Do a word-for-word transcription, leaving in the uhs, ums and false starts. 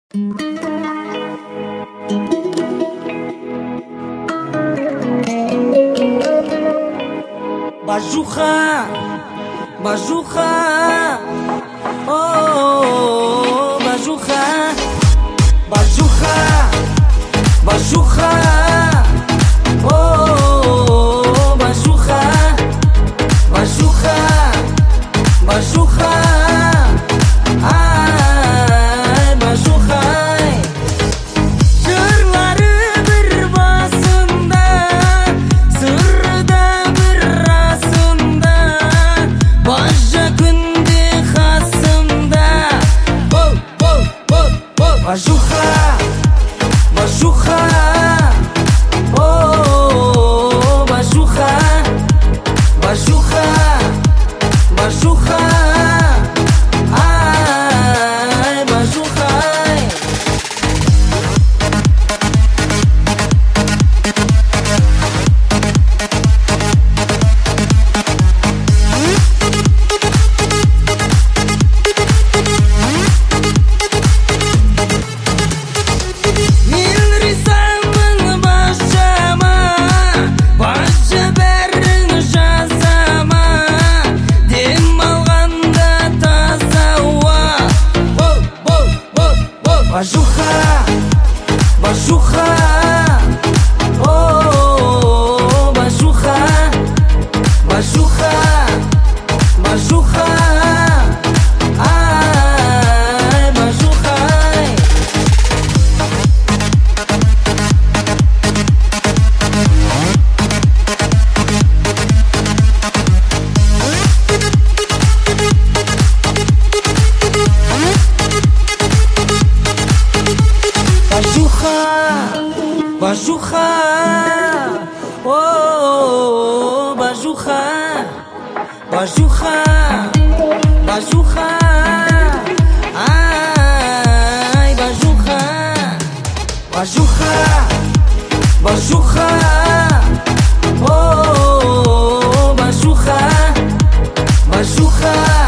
Bajucha, bajucha, oh, bajucha, bajucha, bajucha, oh, bajucha, bajucha, bajucha, ay, bajucha. Жырлары бір басында, сыры да бір расында, бажа күнде қасымда. Оу, оу, оу, оу. Бажуха, бажуха, оу, бажуха, бажуха, бажуха, ай, бажуха. Мен ризамын баршама, барша бәрін жазама, дем алғанда таза ауа. Оу, оу, оу, оу. Бажуха, бажуха, оу, бажуха, бажуха, бажуха, ай, бажуха. Бажуха, бажуха, о, бажуха, бажуха, бажуха, ай, бажуха, бажуха, бажуха, о, бажуха, бажуха.